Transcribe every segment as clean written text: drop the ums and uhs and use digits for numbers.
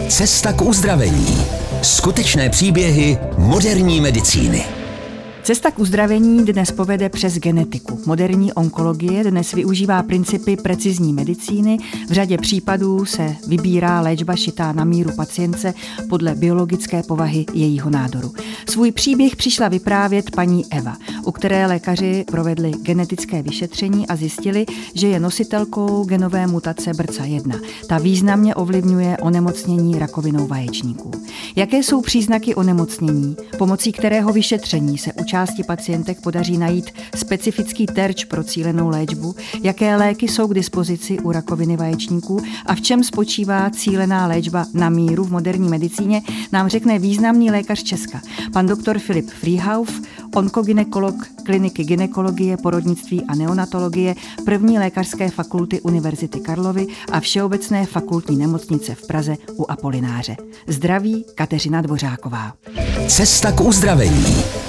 Cesta k uzdravení. Skutečné příběhy moderní medicíny. Cesta k uzdravení dnes povede přes genetiku. Moderní onkologie dnes využívá principy precizní medicíny. V řadě případů se vybírá léčba šitá na míru pacientce podle biologické povahy jejího nádoru. Svůj příběh přišla vyprávět paní Eva, u které lékaři provedli genetické vyšetření a zjistili, že je nositelkou genové mutace BRCA1. Ta významně ovlivňuje onemocnění rakovinou vaječníků. Jaké jsou příznaky onemocnění, pomocí kterého vyšetření se u části pacientek podaří najít specifický terč pro cílenou léčbu, jaké léky jsou k dispozici u rakoviny vaječníků a v čem spočívá cílená léčba na míru v moderní medicíně, nám řekne významný lékař Česka, pan doktor Filip Frýhauf, onkogynekolog kliniky gynekologie, porodnictví a neonatologie první lékařské fakulty Univerzity Karlovy a Všeobecné fakultní nemocnice v Praze u Apolináře. Zdraví Kateřina Dvořáková. Cesta k uzdravení.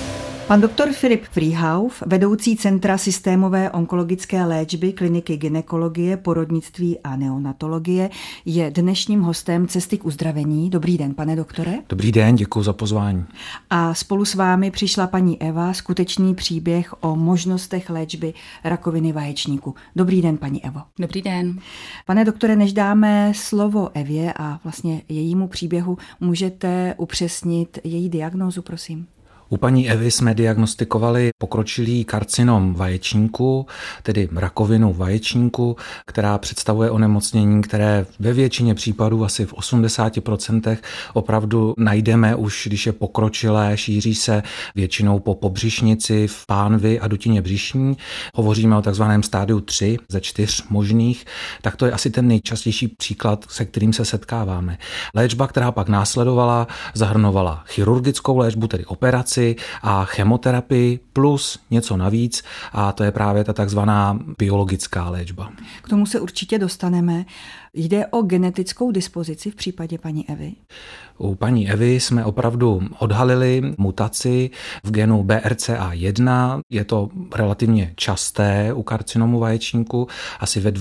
Pan doktor Filip Frýhauf, vedoucí Centra systémové onkologické léčby kliniky gynekologie, porodnictví a neonatologie, je dnešním hostem Cesty k uzdravení. Dobrý den, pane doktore. Dobrý den, děkuji za pozvání. A spolu s vámi přišla paní Eva, skutečný příběh o možnostech léčby rakoviny vaječníku. Dobrý den, paní Evo. Dobrý den. Pane doktore, než dáme slovo Evě a vlastně jejímu příběhu, můžete upřesnit její diagnózu, prosím? U paní Evy jsme diagnostikovali pokročilý karcinom vaječníku, tedy rakovinu vaječníku, která představuje onemocnění, které ve většině případů, asi v 80%, opravdu najdeme už, když je pokročilé, šíří se většinou po pobřišnici, v pánvi a dutině břišní. Hovoříme o takzvaném stádiu 3 ze 4 možných, tak to je asi ten nejčastější příklad, se kterým se setkáváme. Léčba, která pak následovala, zahrnovala chirurgickou léčbu, tedy operaci, a chemoterapii plus něco navíc a to je právě ta takzvaná biologická léčba. K tomu se určitě dostaneme. Jde o genetickou dispozici v případě paní Evy? U paní Evy jsme opravdu odhalili mutaci v genu BRCA1. Je to relativně časté u karcinomu vaječníku. Asi ve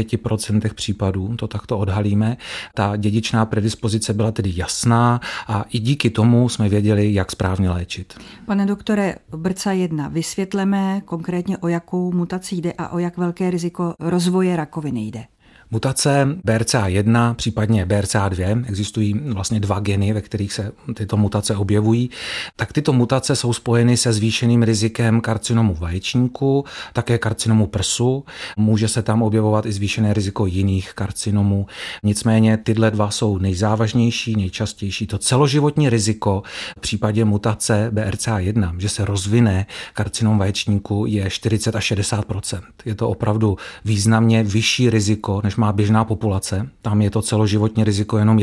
25% případů to takto odhalíme. Ta dědičná predispozice byla tedy jasná a i díky tomu jsme věděli, jak správně léčit. Pane doktore, BRCA1, vysvětleme konkrétně, o jakou mutaci jde a o jak velké riziko rozvoje rakoviny jde. Mutace BRCA1, případně BRCA2, existují vlastně 2 geny, ve kterých se tyto mutace objevují, tak tyto mutace jsou spojeny se zvýšeným rizikem karcinomu vaječníku, také karcinomu prsu, může se tam objevovat i zvýšené riziko jiných karcinomů. Nicméně tyhle 2 jsou nejzávažnější, nejčastější. To celoživotní riziko v případě mutace BRCA1, že se rozvine karcinom vaječníku, je 40 až 60%. Je to opravdu významně vyšší riziko, než má běžná populace. Tam je to celoživotní riziko jenom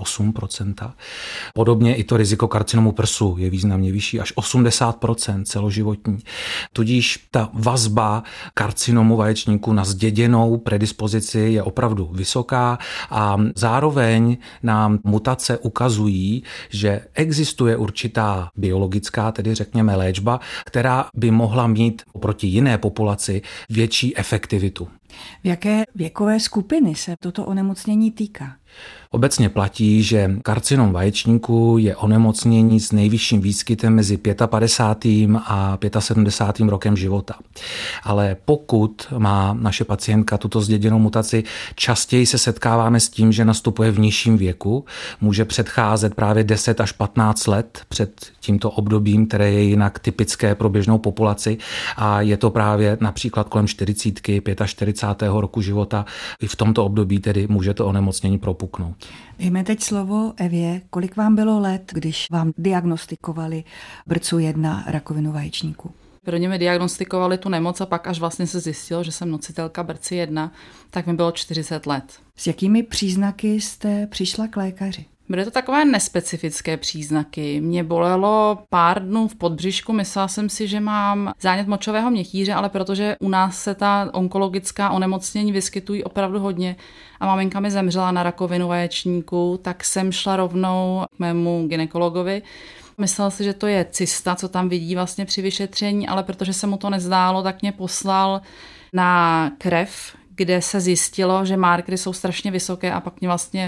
1,8%. Podobně i to riziko karcinomu prsu je významně vyšší, až 80% celoživotní. Tudíž ta vazba karcinomu vaječníku na zděděnou predispozici je opravdu vysoká a zároveň nám mutace ukazují, že existuje určitá biologická, tedy řekněme léčba, která by mohla mít oproti jiné populaci větší efektivitu. V jaké věkové skupiny se toto onemocnění týká? Obecně platí, že karcinom vaječníku je onemocnění s nejvyšším výskytem mezi 55. a 75. rokem života. Ale pokud má naše pacientka tuto zděděnou mutaci, častěji se setkáváme s tím, že nastupuje v nižším věku. Může předcházet právě 10 až 15 let před tímto obdobím, které je jinak typické pro běžnou populaci a je to právě například kolem 40, 45. roku života. I v tomto období tedy může to onemocnění propuknout. Dejme teď slovo Evě. Kolik vám bylo let, když vám diagnostikovali BRCA1 rakovinu vaječníku? Prvně mi diagnostikovali tu nemoc a pak až vlastně se zjistilo, že jsem nositelka BRCA1, tak mi bylo 40 let. S jakými příznaky jste přišla k lékaři? Byly to takové nespecifické příznaky. Mě bolelo pár dnů v podbřišku, myslela jsem si, že mám zánět močového měchýře, ale protože u nás se ta onkologická onemocnění vyskytují opravdu hodně a maminka mi zemřela na rakovinu vaječníku, tak jsem šla rovnou k mému gynekologovi. Myslel si, že to je cysta, co tam vidí vlastně při vyšetření, ale protože se mu to nezdálo, tak mě poslal na krev, kde se zjistilo, že markery jsou strašně vysoké a pak mě vlastně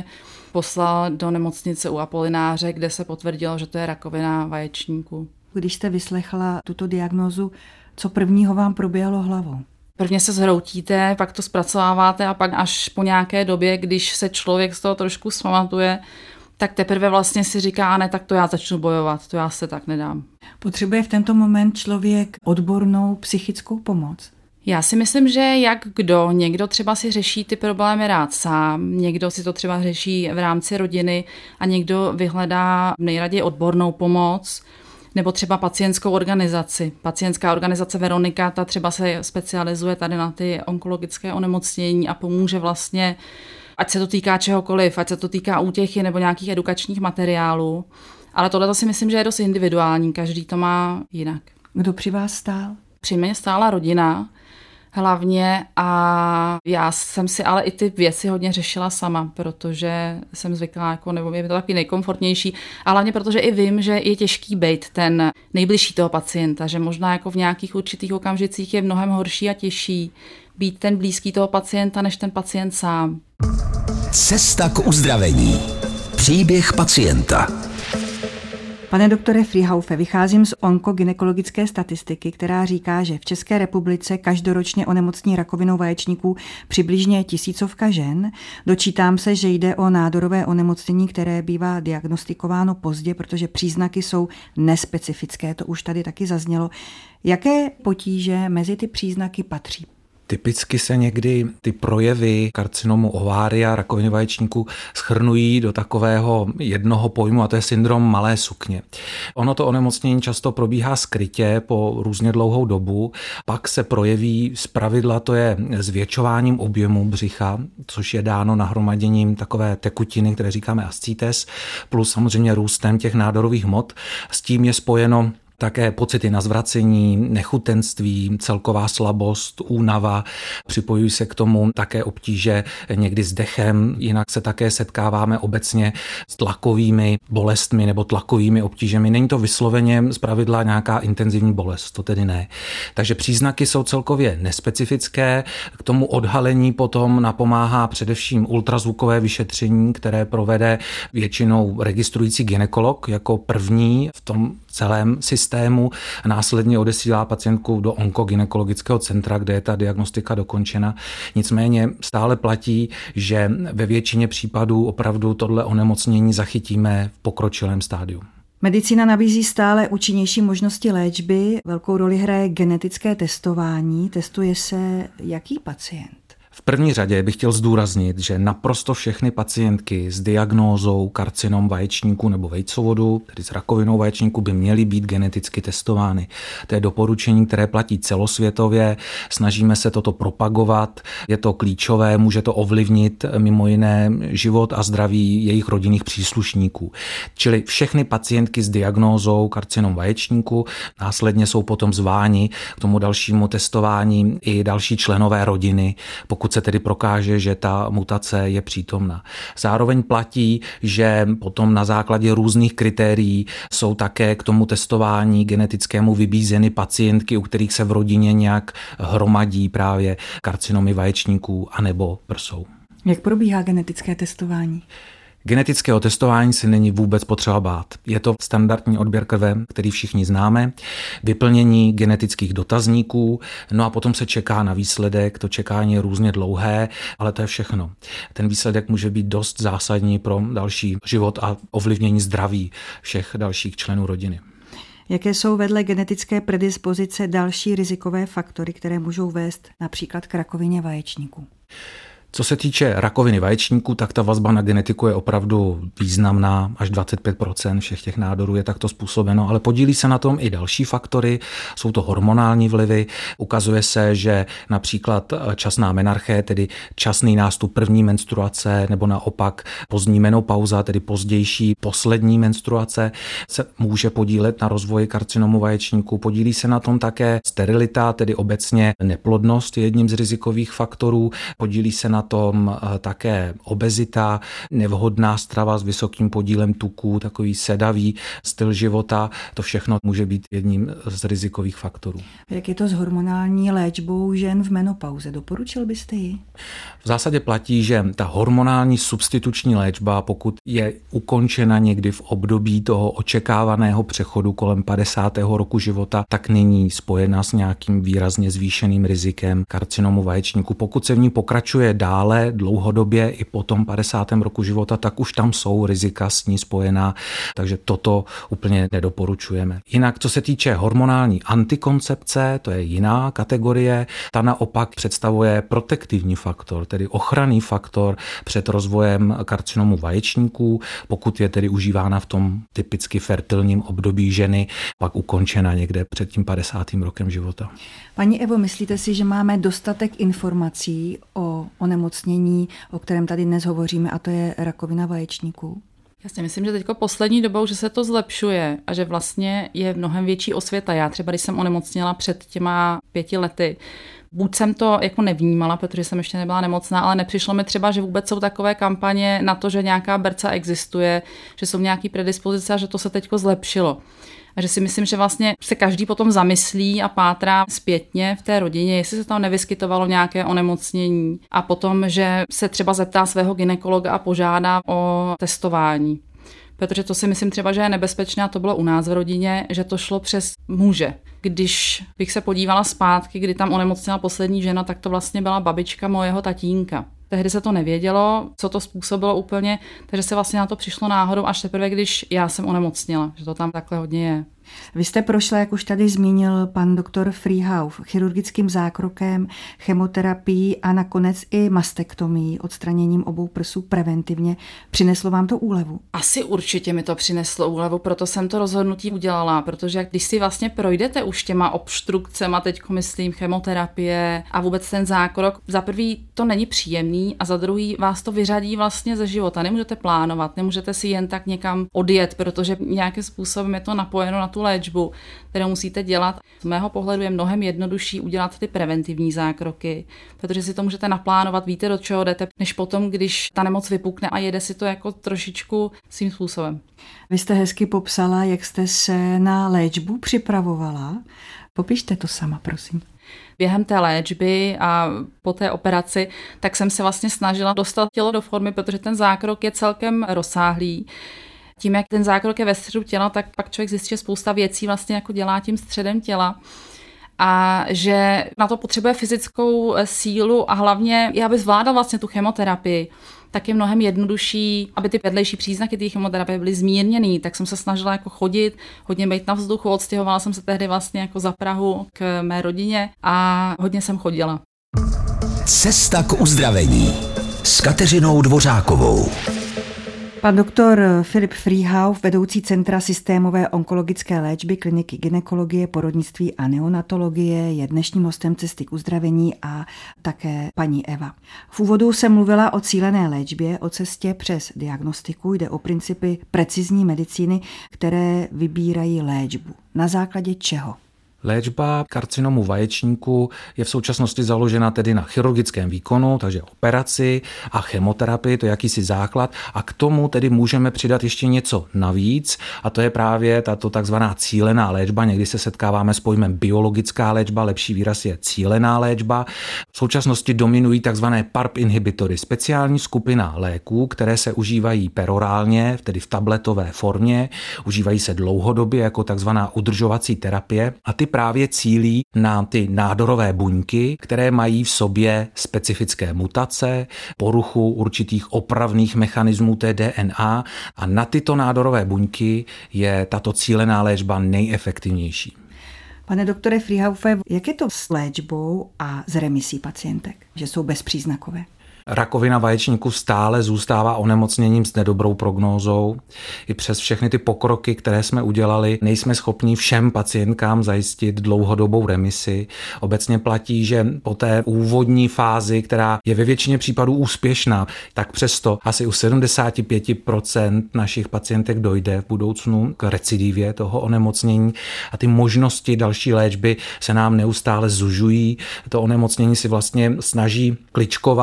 poslal do nemocnice u Apolináře, kde se potvrdilo, že to je rakovina vaječníku. Když jste vyslechla tuto diagnózu, co prvního vám proběhlo hlavou? Prvně se zhroutíte, pak to zpracováváte a pak až po nějaké době, když se člověk z toho trošku zpamatuje, tak teprve vlastně si říká, ne, tak to já začnu bojovat, to já se tak nedám. Potřebuje v tento moment člověk odbornou psychickou pomoc? Já si myslím, že jak kdo, někdo třeba si řeší ty problémy rád sám, někdo si to třeba řeší v rámci rodiny a někdo vyhledá nejraději odbornou pomoc, nebo třeba pacientskou organizaci. Pacientská organizace Veronika, ta třeba se specializuje tady na ty onkologické onemocnění a pomůže vlastně, ať se to týká čehokoliv, ať se to týká útěchy nebo nějakých edukačních materiálů. Ale tohle si myslím, že je dost individuální, každý to má jinak. Kdo při vás stál? Při mě stála rodina hlavně a já jsem si ale i ty věci hodně řešila sama, protože jsem zvyklá, nebo je to takový nejkomfortnější, a hlavně protože i vím, že je těžký být ten nejbližší toho pacienta, že možná jako v nějakých určitých okamžicích je mnohem horší a těžší být ten blízký toho pacienta, než ten pacient sám. Cesta k uzdravení. Příběh pacienta. Pane doktore Frýhaufe, vycházím z onkogynekologické statistiky, která říká, že v České republice každoročně onemocní rakovinou vaječníků přibližně 1000 žen. Dočítám se, že jde o nádorové onemocnění, které bývá diagnostikováno pozdě, protože příznaky jsou nespecifické, to už tady taky zaznělo. Jaké potíže mezi ty příznaky patří? Typicky se někdy ty projevy karcinomu ovária, rakoviny vaječníků shrnují do takového jednoho pojmu a to je syndrom malé sukně. Ono to onemocnění často probíhá skrytě po různě dlouhou dobu, pak se projeví zpravidla to je zvětšováním objemu břicha, což je dáno nahromaděním takové tekutiny, které říkáme ascites, plus samozřejmě růstem těch nádorových hmot. S tím je spojeno také pocity na zvracení, nechutenství, celková slabost, únava, připojují se k tomu také obtíže někdy s dechem, jinak se také setkáváme obecně s tlakovými bolestmi nebo tlakovými obtížemi. Není to vysloveně zpravidla nějaká intenzivní bolest, to tedy ne. Takže příznaky jsou celkově nespecifické, k tomu odhalení potom napomáhá především ultrazvukové vyšetření, které provede většinou registrující gynekolog jako první v tom celém systému a následně odesílá pacientku do onkogynekologického centra, kde je ta diagnostika dokončena. Nicméně stále platí, že ve většině případů opravdu tohle onemocnění zachytíme v pokročilém stádiu. Medicína nabízí stále účinnější možnosti léčby. Velkou roli hraje genetické testování. Testuje se jaký pacient? V první řadě bych chtěl zdůraznit, že naprosto všechny pacientky s diagnózou karcinom vaječníku nebo vejcovodu, tedy s rakovinou vaječníku, by měly být geneticky testovány. To je doporučení, které platí celosvětově. Snažíme se toto propagovat. Je to klíčové, může to ovlivnit mimo jiné život a zdraví jejich rodinných příslušníků. Čili všechny pacientky s diagnózou karcinom vaječníku následně jsou potom zváni k tomu dalšímu testování i další členové rodiny, pokud se tedy prokáže, že ta mutace je přítomna. Zároveň platí, že potom na základě různých kritérií jsou také k tomu testování genetickému vybízeny pacientky, u kterých se v rodině nějak hromadí právě karcinomy vaječníků anebo prsou. Jak probíhá genetické testování? Genetického testování se není vůbec potřeba bát. Je to standardní odběr krve, který všichni známe, vyplnění genetických dotazníků, no a potom se čeká na výsledek, to čekání je různě dlouhé, ale to je všechno. Ten výsledek může být dost zásadní pro další život a ovlivnění zdraví všech dalších členů rodiny. Jaké jsou vedle genetické predispozice další rizikové faktory, které můžou vést například k rakovině vaječníků? Co se týče rakoviny vaječníků, tak ta vazba na genetiku je opravdu významná, až 25% všech těch nádorů je takto způsobeno, ale podílí se na tom i další faktory, jsou to hormonální vlivy. Ukazuje se, že například časná menarché, tedy časný nástup první menstruace, nebo naopak pozdní menopauza, tedy pozdější poslední menstruace, se může podílet na rozvoji karcinomu vaječníků. Podílí se na tom také sterilita, tedy obecně neplodnost je jedním z rizikových faktorů, podílí se na na tom také obezita, nevhodná strava s vysokým podílem tuků, takový sedavý styl života. To všechno může být jedním z rizikových faktorů. Jak je to s hormonální léčbou žen v menopauze? Doporučil byste ji? V zásadě platí, že ta hormonální substituční léčba, pokud je ukončena někdy v období toho očekávaného přechodu kolem 50. roku života, tak není spojena s nějakým výrazně zvýšeným rizikem karcinomu vaječníku. Pokud se v ní pokračuje dále, dlouhodobě i po tom 50. roku života, tak už tam jsou rizika s ní spojená, takže toto úplně nedoporučujeme. Jinak, co se týče hormonální antikoncepce, to je jiná kategorie, ta naopak představuje protektivní faktor, tedy ochranný faktor před rozvojem karcinomu vaječníků, pokud je tedy užívána v tom typicky fertilním období ženy, pak ukončena někde před tím 50. rokem života. Paní Evo, myslíte si, že máme dostatek informací o onemocnění, o kterém tady dnes hovoříme, a to je rakovina vaječníků? Já si myslím, že teďko poslední dobou, že se to zlepšuje a že vlastně je mnohem větší osvěta. Já třeba, když jsem onemocněla před těma 5 lety, buď jsem to jako nevnímala, protože jsem ještě nebyla nemocná, ale nepřišlo mi třeba, že vůbec jsou takové kampaně na to, že nějaká berca existuje, že jsou nějaký predispozice a že to se teďko zlepšilo. A že si myslím, že vlastně se každý potom zamyslí a pátrá zpětně v té rodině, jestli se tam nevyskytovalo nějaké onemocnění a potom, že se třeba zeptá svého gynekologa a požádá o testování. Protože to si myslím třeba, že je nebezpečné, a to bylo u nás v rodině, že to šlo přes muže. Když bych se podívala zpátky, kdy tam onemocněla poslední žena, tak to vlastně byla babička mojeho tatínka. Tehdy se to nevědělo, co to způsobilo úplně, takže se vlastně na to přišlo náhodou až teprve, když já jsem onemocněla, že to tam takhle hodně je. Vy jste prošla, jak už tady zmínil pan doktor Frýhauf, chirurgickým zákrokem, chemoterapií a nakonec i mastektomií, odstraněním obou prsů preventivně. Přineslo vám to úlevu? Asi určitě mi to přineslo úlevu, proto jsem to rozhodnutí udělala, protože když si vlastně projdete už těma obstrukcema, teďko myslím chemoterapie a vůbec ten zákrok, za prvý to není příjemný a za druhý vás to vyřadí vlastně ze života. Nemůžete plánovat, nemůžete si jen tak někam odjet, protože nějakým způsobem je to napojeno na tu léčbu, kterou musíte dělat. Z mého pohledu je mnohem jednodušší udělat ty preventivní zákroky, protože si to můžete naplánovat, víte, do čeho jdete, než potom, když ta nemoc vypukne a jede si to jako trošičku svým způsobem. Vy jste hezky popsala, jak jste se na léčbu připravovala. Popište to sama, prosím. Během té léčby a po té operaci, tak jsem se vlastně snažila dostat tělo do formy, protože ten zákrok je celkem rozsáhlý. Tím, jak ten zákrok je ve středu těla, tak pak člověk zjistí, že spousta věcí vlastně jako dělá tím středem těla. A že na to potřebuje fyzickou sílu a hlavně, aby zvládal vlastně tu chemoterapii, tak je mnohem jednodušší, aby ty vedlejší příznaky té chemoterapie byly zmírněný. Tak jsem se snažila jako chodit, hodně být na vzduchu, odstěhovala jsem se tehdy vlastně jako za Prahu k mé rodině a hodně jsem chodila. Cesta k uzdravení s Kateřinou Dvořákovou. Pan doktor Filip Frýhauf, vedoucí Centra systémové onkologické léčby kliniky gynekologie, porodnictví a neonatologie, je dnešním hostem Cesty k uzdravení a také paní Eva. V úvodu se mluvila o cílené léčbě, o cestě přes diagnostiku, jde o principy precizní medicíny, které vybírají léčbu. Na základě čeho? Léčba karcinomu vaječníku je v současnosti založena tedy na chirurgickém výkonu, takže operaci a chemoterapii, to je jakýsi základ, a k tomu tedy můžeme přidat ještě něco navíc, a to je právě tato takzvaná cílená léčba. Někdy se setkáváme s pojmem biologická léčba, lepší výraz je cílená léčba. V současnosti dominují takzvané PARP inhibitory, speciální skupina léků, které se užívají perorálně, tedy v tabletové formě, užívají se dlouhodobě jako takzvaná udržovací terapie a ty právě cílí na ty nádorové buňky, které mají v sobě specifické mutace, poruchu určitých opravných mechanismů té DNA, a na tyto nádorové buňky je tato cílená léčba nejefektivnější. Pane doktore Frýhaufe, jak je to s léčbou a s remisí pacientek, že jsou bezpříznakové? Rakovina vaječníku stále zůstává onemocněním s nedobrou prognózou. I přes všechny ty pokroky, které jsme udělali, nejsme schopni všem pacientkám zajistit dlouhodobou remisi. Obecně platí, že po té úvodní fázi, která je ve většině případů úspěšná, tak přesto asi u 75% našich pacientek dojde v budoucnu k recidivě toho onemocnění a ty možnosti další léčby se nám neustále zužují. To onemocnění si vlastně snaží kličkovat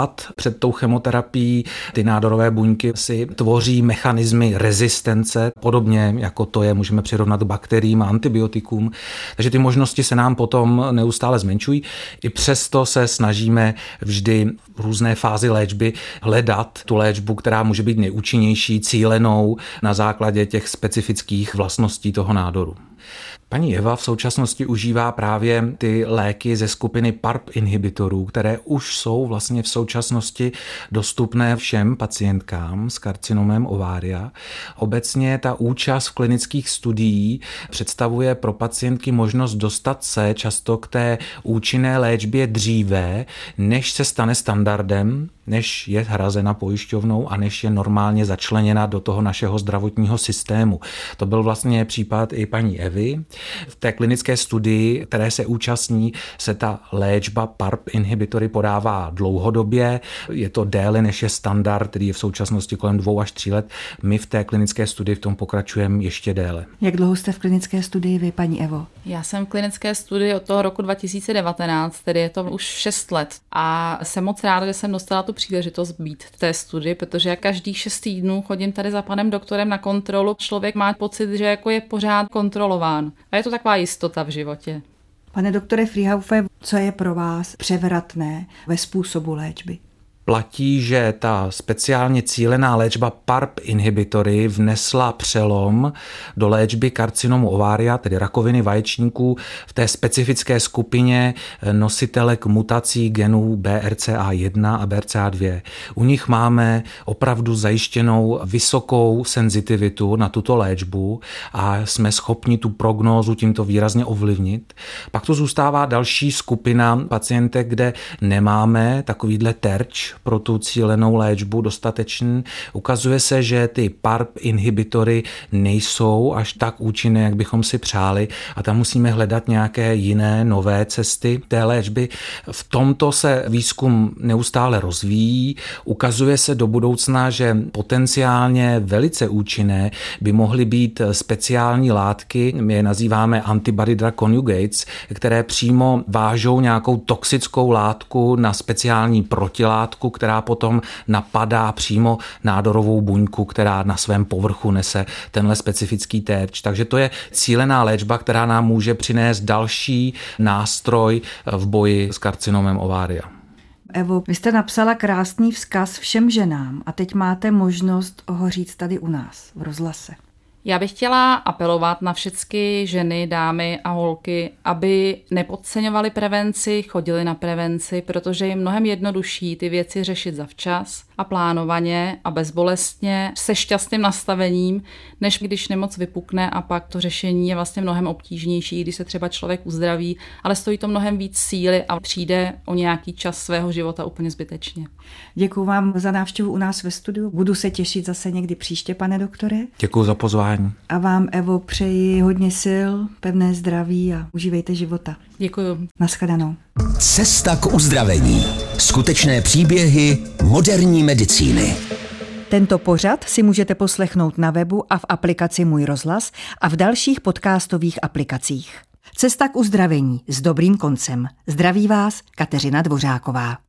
před tou chemoterapií. Ty nádorové buňky si tvoří mechanismy rezistence, podobně jako to je, můžeme přirovnat bakteriím a antibiotikům. Takže ty možnosti se nám potom neustále zmenšují. I přesto se snažíme vždy v různé fázi léčby hledat tu léčbu, která může být nejúčinnější, cílenou na základě těch specifických vlastností toho nádoru. Paní Eva v současnosti užívá právě ty léky ze skupiny PARP inhibitorů, které už jsou vlastně v současnosti dostupné všem pacientkám s karcinomem ovária. Obecně ta účast v klinických studiích představuje pro pacientky možnost dostat se často k té účinné léčbě dříve, než se stane standardem, než je hrazena pojišťovnou a než je normálně začleněna do toho našeho zdravotního systému. To byl vlastně případ i paní Evy. V té klinické studii, které se účastní, se ta léčba PARP inhibitory podává dlouhodobě. Je to déle, než je standard, který je v současnosti kolem 2 až 3 let. My v té klinické studii v tom pokračujeme ještě déle. Jak dlouho jste v klinické studii vy, paní Evo? Já jsem v klinické studii od toho roku 2019, tedy je to už 6 let. A jsem moc ráda, že jsem dostala tu příležitost být v té studii, protože já každých 6 týdnů chodím tady za panem doktorem na kontrolu. Člověk má pocit, že jako je pořád kontrolován. A je to taková jistota v životě. Pane doktore Friehauffe, co je pro vás převratné ve způsobu léčby? Platí, že ta speciálně cílená léčba PARP inhibitory vnesla přelom do léčby karcinomu ovária, tedy rakoviny vaječníků, v té specifické skupině nositelek mutací genů BRCA1 a BRCA2. U nich máme opravdu zajištěnou vysokou senzitivitu na tuto léčbu a jsme schopni tu prognózu tímto výrazně ovlivnit. Pak tu zůstává další skupina pacientek, kde nemáme takovýhle terč pro tu cílenou léčbu dostatečný. Ukazuje se, že ty PARP inhibitory nejsou až tak účinné, jak bychom si přáli, a tam musíme hledat nějaké jiné nové cesty té léčby. V tomto se výzkum neustále rozvíjí. Ukazuje se do budoucna, že potenciálně velice účinné by mohly být speciální látky, my je nazýváme antibody drug conjugates, které přímo vážou nějakou toxickou látku na speciální protilátku, která potom napadá přímo nádorovou buňku, která na svém povrchu nese tenhle specifický terč. Takže to je cílená léčba, která nám může přinést další nástroj v boji s karcinomem ovária. Evo, vy jste napsala krásný vzkaz všem ženám a teď máte možnost ho říct tady u nás v rozhlase. Já bych chtěla apelovat na všechny ženy, dámy a holky, aby nepodceňovaly prevenci, chodili na prevenci, protože je mnohem jednodušší ty věci řešit zavčas a plánovaně a bezbolestně se šťastným nastavením, než když nemoc vypukne a pak to řešení je vlastně mnohem obtížnější, když se třeba člověk uzdraví, ale stojí to mnohem víc síly a přijde o nějaký čas svého života úplně zbytečně. Děkuji vám za návštěvu u nás ve studiu. Budu se těšit zase někdy příště, pane doktore. Děkuji za pozvání. A vám, Evo, přeji hodně sil, pevné zdraví a užívejte života. Děkuji. Naschledanou. Cesta k uzdravení. Skutečné příběhy moderní medicíny. Tento pořad si můžete poslechnout na webu a v aplikaci Můj rozhlas a v dalších podcastových aplikacích. Cesta k uzdravení s dobrým koncem. Zdraví vás Kateřina Dvořáková.